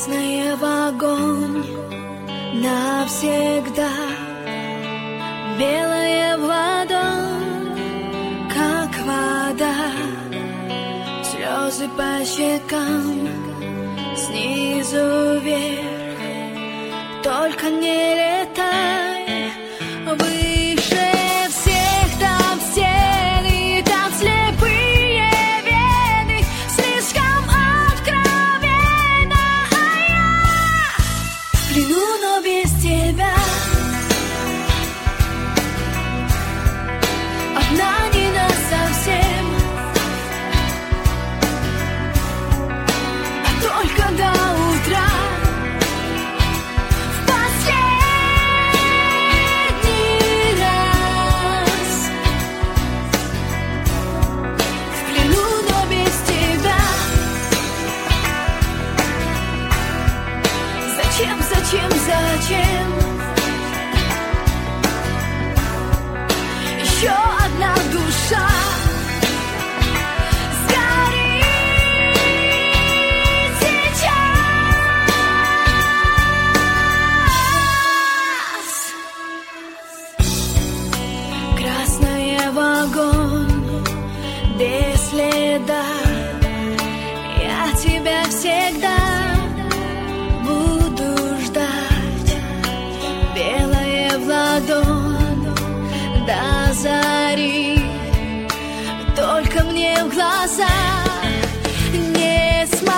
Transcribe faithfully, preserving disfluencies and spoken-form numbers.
Красное в огонь навсегда, белое в ладонь, как вода, слезы по щекам, снизу вверх, только не летай выше всех, там стены, там слепые вены, слишком откровенно, а я в плену, но без тебя, одна не насовсем, а только до утра. Зачем, зачем? Еще одна душа сгорит сейчас. Красное в огонь без следа, я тебя всегда до зари, только мне в глаза не смотри.